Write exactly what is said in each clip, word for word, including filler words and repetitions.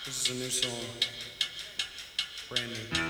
This is a new song, brand new.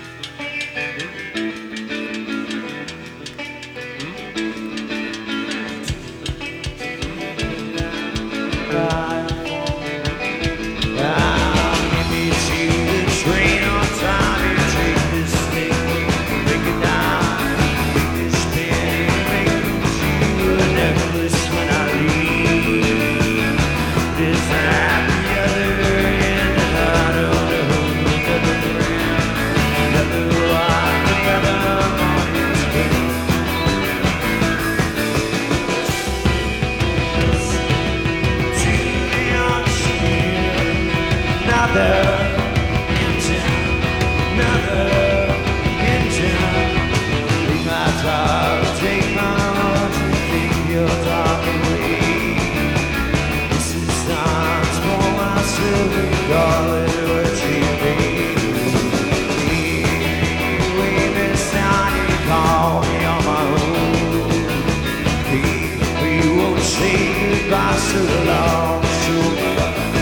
Another engine, another engine. Take my time, take my heart, you think you're talking away. This is time for myself, call it what you need. Wait this time, you call me on my own. We won't say goodbye so long, so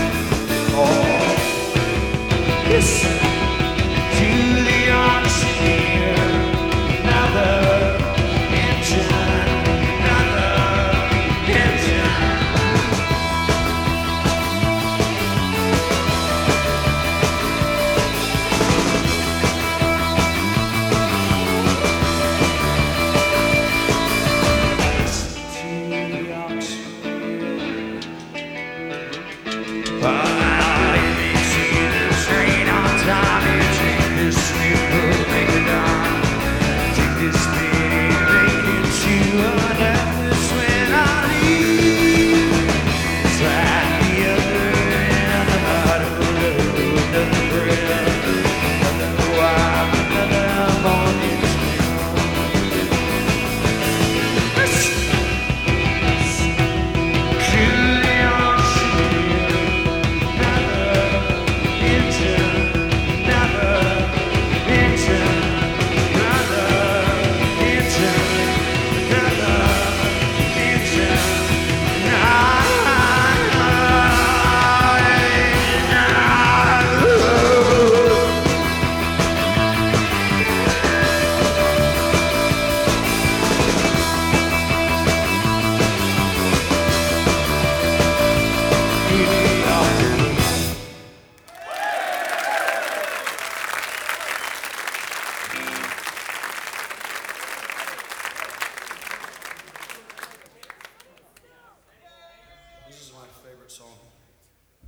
yes, to the engineer, another engine, another engine. To the engineer.